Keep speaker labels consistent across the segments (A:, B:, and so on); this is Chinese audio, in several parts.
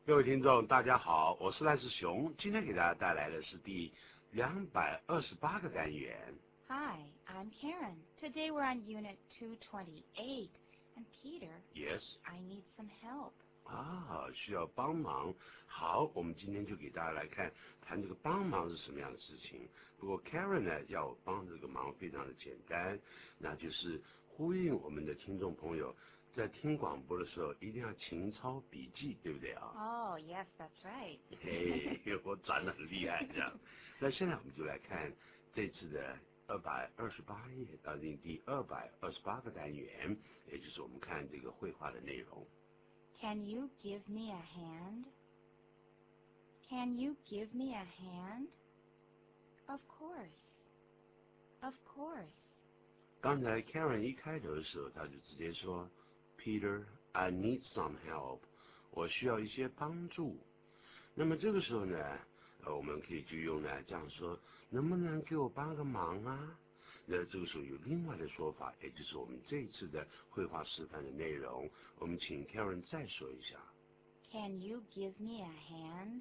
A: 各位听众，大家好，我是赖世雄，今天给大家带来的是第228个单元。
B: Hi, I'm Karen. Today we're on Unit 228. And Peter,
A: Yes.
B: I need some help.
A: 需要帮忙。好，我们今天就给大家来谈这个帮忙是什么样的事情。不过 Karen 呢，要帮这个忙非常的简单，那就是呼应我们的听众朋友，在听广播的时候一定要勤抄笔记，对不对啊？
B: Oh, yes, that's right.
A: 嘿，我转得很厉害这样。那现在我们就来看这次的228页到第228个单元，也就是我们看这个绘画的内容。
B: Can you give me a hand? Can you give me a hand? Of course. Of course.
A: 刚才 Karen 一开头的时候，他就直接说 Peter, I need some help. 我需要一些帮助。那么这个时候呢，我们可以就用呢这样说，能不能给我帮个忙啊？那这个时候有另外的说法，也就是我们这一次的绘画示范的内容。我们请 Karen 再说一下。
B: Can you give me a hand?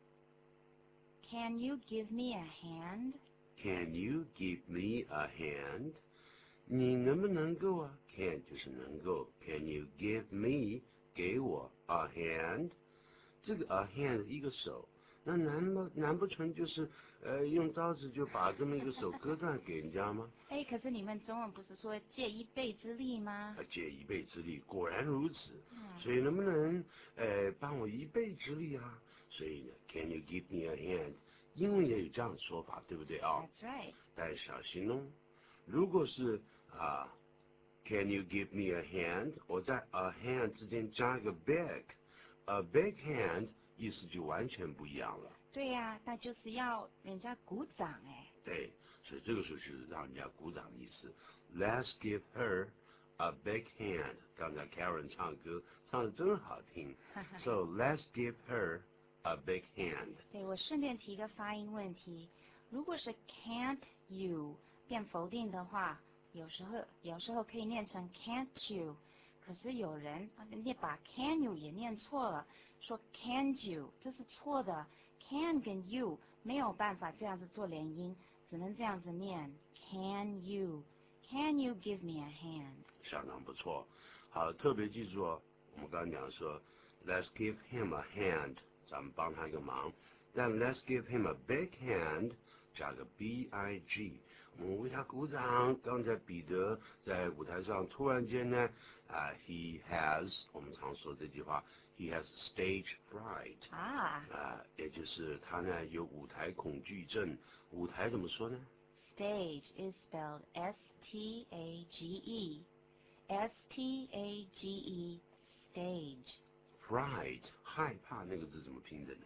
B: Can you give me a hand?
A: Can you give me a hand? 你能不能够啊 ？Can 就是能够。Can you give me 给我 a hand？ 这个 a hand 一个手，那难不成就是用刀子就把这么一个手割断给人家吗？
B: 可是你们中文不是说借一臂之力吗？
A: 借一臂之力，果然如此。所以能不能帮我一臂之力啊？所以呢 ，Can you give me a hand？ 英文也有这样的说法，对不对啊？
B: That's right.
A: 但小心哦，如果是Can you give me a hand？ 我在 a hand 之间加一个 big。A big hand 意思就完全不一样了。
B: 对呀，那就是要人家鼓掌哎。
A: 对，所以这个时候是让人家鼓掌的意思。Let's give her a big hand。刚才 Karen 唱歌唱得真好听。So let's give her a big hand。
B: 对，我顺便提个发音问题，如果是 can't you 变否定的话，有时候可以念成 can't you。可是有人把 can you 也念错了，说 can you， 这是错的。can 跟 you 没有办法这样子做连音，只能这样子念 can you give me a hand？
A: 相当不错。好，特别记住哦，我们刚刚讲说 Let's give him a hand， 咱们帮他一个忙。但 Let's give him a big hand， 加个 big， 我们为他鼓掌。刚才彼得在舞台上突然间呢，he has， 我们常说这句话 ，he has stage fright， 也就是他呢有舞台恐惧症。舞台怎么说呢？
B: Stage is spelled S-T-A-G-E. S-T-A-G-E, stage.
A: Fright， 害怕那个字怎么拼的呢？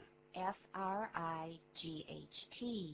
B: F-R-I-G-H-T.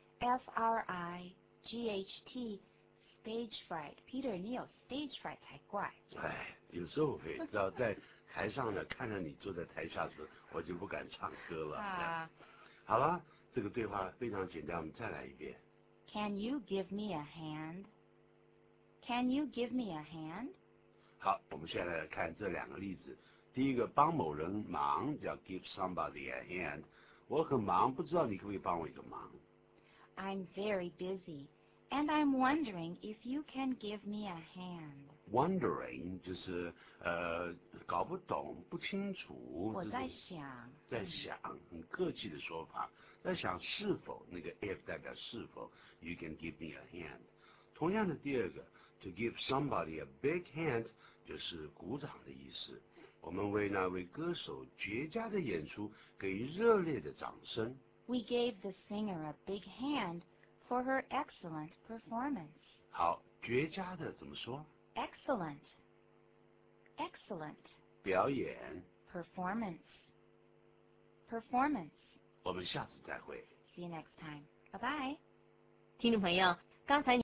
B: F-R-I-G-H-T, stage fright. Peter, 你有 stage fright 才怪。
A: 有时候会知道在台上呢，看着你坐在台下时，我就不敢唱歌了。好了，这个对话非常简单，我们再来一遍。
B: Can you give me a hand? Can you give me a hand?
A: 好，我们现在来看这两个例子。第一个，帮某人忙叫 give somebody a hand。我很忙，不知道你可不可以帮我一个忙？
B: I'm very busy, and I'm wondering if you can give me a hand.
A: Wondering 就是搞不懂、不清楚。
B: 我在想，
A: 很客气的说法。在想是否那个 if 代表是否 ，you can give me a hand。同样的，第二个 to give somebody a big hand 就是鼓掌的意思。我们为那位歌手绝佳的演出给予热烈的掌声。
B: We gave the singer a big hand for her excellent performance.
A: 好，绝佳的怎么说？
B: Excellent. Excellent.
A: 表演。
B: Performance. Performance.
A: 我们下次再会。
B: See you next time. Bye-bye.
C: 听众朋友，刚才